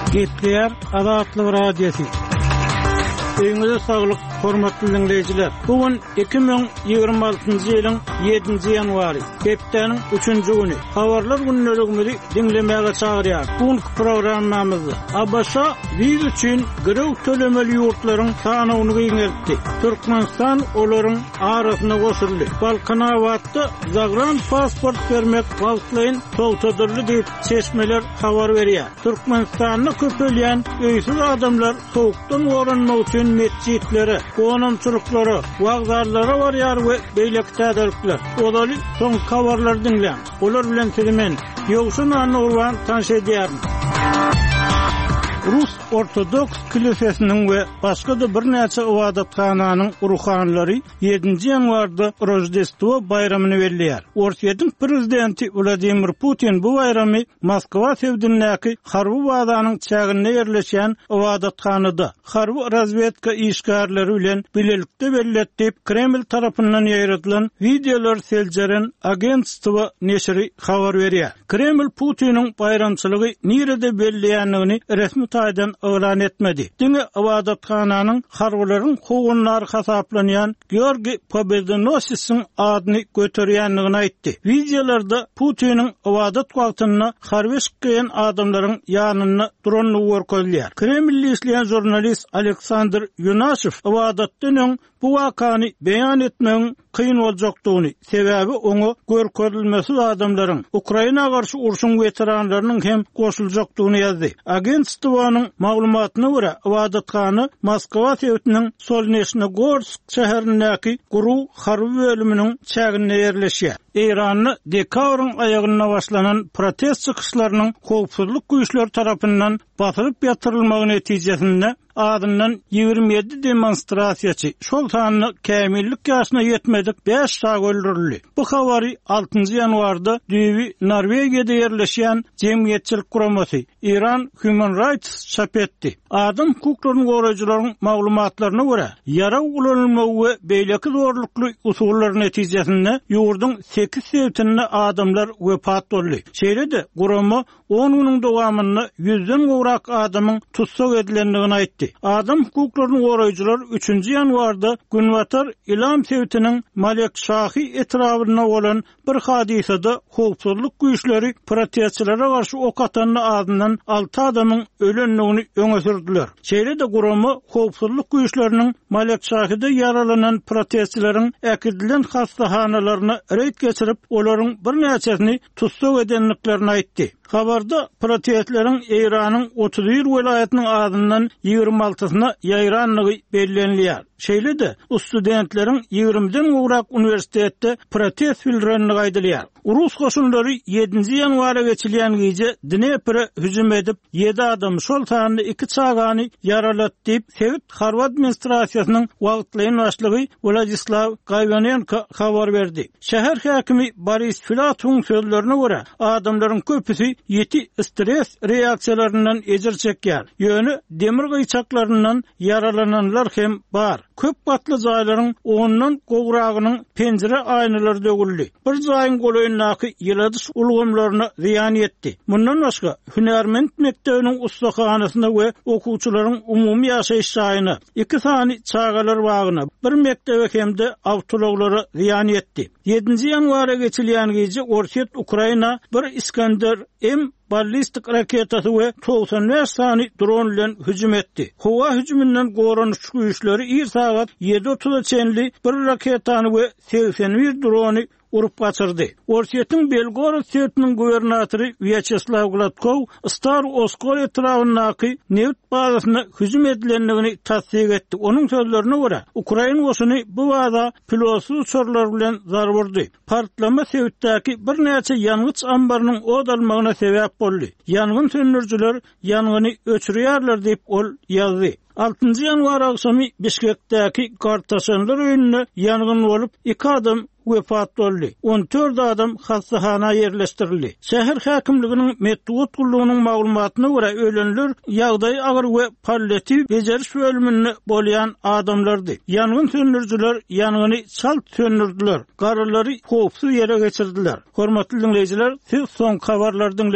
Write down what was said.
Gepler Azatlyk Radiosu. Öňüňizde saglyk, hormatly dinleyijiler. Bugün 2026-njy ýylyň 7-nji ýanwary, hepdeniň 3-nji güni. Habarlar günneligini dinlemäge çagyrýar. Bugünkü programmamyzda Abaşa wiz üçin girew tölemeli ýurtlaryň sanyny giňertdi. Türkmenistan olaryň arasyna goşuldy. Balkana wagtda zagran pasport bermek wagtlaryň togtadyrly diýip çeşmeler habar berýär. Türkmenistanyny köpelýän öýsiz adamlar sowukdan goranmak üçin mescitlere, konumçuluklary, wagzarlara barýar we beýlekdädirler. Olaly soň habarlar dinleýän. Olar bilen sizimen ýogşun anurwan tanış edýär. Rus Ortodoks Kilisesiniň we başga da bir näçe ibadathananyň ruhanlary 7-nji ýanwarda Rojdestvo bayramyny belleýär. Orsiýetiň prezidenti Vladimir Putin bu bayramy Moskwa sewdinäki harby bazanyň çägine ýerleşen ibadathanada harby razvedka işgärleri bilen bilelikde belletip Kreml tarapyndan ýaýratylan videolar seljeren agentstwo neşri habar berýär. Kreml Putiniň bayramçylygy nirede belleýänligini resmi taýdan öwran etmedi. Diňe ibadathananyň harbylaryň howunlary hasaplanýan Georgi Pobedonosiň adyny göterýänligini aýtdy. Videolarda Putiniň ibadat wagtyny harby şykýan adamlaryň ýanyna duranyny görkezýär. Kremlli isleýän jurnalist Aleksandr Yunashev ibadatdan bu wakany beýan etmegiň kıyın boljakdygyny, sebäbi oňa görkezilmesi adamlaryň Ukraina garşy urşuň veteranlarynyň hem goşuljakdygyny ýazdy. Agentstwonyň maglumatyna görä, ibadathany Moskwa sewdiniň Solnechnogorsk şäherindäki guruw harby bölüminiň çägine ýerleşýär. Iranyň dekabrň aýagyna başlanan protest çykyşlarynyň howpsuzlyk güýçleri tarapyndan batyryp ýatyrylmagy netijesinde adından 27 demonstrasiyaçı şol sanyny kämillik ýaşyna ýetmedik 5 şag öldürildi. Bu habary 6-njy ýanwarda Düýbi Norwegiýada ýerleşýän jemgyýetçilik guramasy Iran Human Rights çap etdi. Adam hukuklaryny goraýjylaryň maglumatlaryna görä, ýara ulanylmagy we beýleki zorlukly usullary netijesinde ýurduň 8 sewtinde adamlar wepat boldy. Şeýle-de gurama 10 güniň dowamyny 100den gowrak adamyň tutsak edilendigini aýtdy. Adam hukuklaryny goraýjylar 3-nji ýanwarda Günwatar Ilam sewtiniň Malek Şahy etrawyna bolan bir hadisede howpsuzlyk güýçleri protestçilere garşy ok atanyny adyndan 6 adamyň ölenligini öňe sürdiler. Şeýle-de gurama howpsuzlyk güýçleriniň Malek Şahy'de ýaralanan protestçileriň äkidilen hastahanalaryna reýd geçirip olaryň bir näçesini tutsak edenliklerini aýtdy. Habarda protestleriň Iranyň 31 welaýatynyň adyndan 26-syna ýaýranlygy bellenilýär. Şeýle-de studentleriň 20den gowrak uniwersitetde protest bildirenligi aýdylýar. Rus goşunlary 7-nji ýanwara geçilýän gece Dnepre hüjüm edip 7 adam şol sanyny 2 çagany ýaralatdy diýip Sowet harby administrasiýasynyň wagtlaýan başlygy Vladislav Gayvanenko habar berdi. Şäher häkimi Boris Filatowyň sözlerine görä, adamlaryň köpüsi ýeti stres reaksiýalaryndan ejir çekýär. Ýöne demir gyçaklaryndan yaralananlar hem bar. Köp batly jaýlaryň ondan gowragynyň penjere aýnalary dögüldi. Bir jaýyň golaýyndaky ýyladys ulgamlaryna ziýan etdi. Mundan başga Hünärmend mekdebiniň ustakanasyna we okuwçylaryň umumy ýaşaýyş jaýyna, 2 sany çagalar bagyna, bir mektebe hemde awtologlara ziýan etdi. 7-nji ýanwara geçilýän gece Orsiýet Ukraina bir Iskander M ballistik raketasy we 95 sany dron bilen hüjüm etdi. Howa hüjümünden goranyş güýçleri ir sagat 7:30-da çenli bir raketany we 81 drony urup gaçyrdy. Orsiýetiň Belgorod şäheriniň gubernatory Vyacheslav Gladkov Star Oskol etrawynaky neft bazasyna hüjüm edilenligini tasdik etdi. Onuň sözlerine görä, Ukraina goşuny bu baza pilotsuz uçurlar bilen zarburdy. Partlama Sowetdäki bir näçe ýangyç ambarynyň odalmagyna sebäp boldy. Ýangyn söndürjiler ýangyny öçürýärler diýip ol ýazdy. 6-njy ýanwar akşamy Bişkekdäki Kartaşanlar öýünde ýangyn bolup 2 adam wepat boldy. 14 adam hastahana ýerleşdirildi. Şäher häkimliginiň medeniýet gullugynyň maglumatyna görä ölenler ýagdaý agyr we palliativ bejeriş bölüminde bolýan adamlardy. Ýangyn söndürjiler ýangany çalt söndürdiler. Garalary howpsuz ýere geçirdiler. Hormatly dinleýijiler, siz soň habarlardan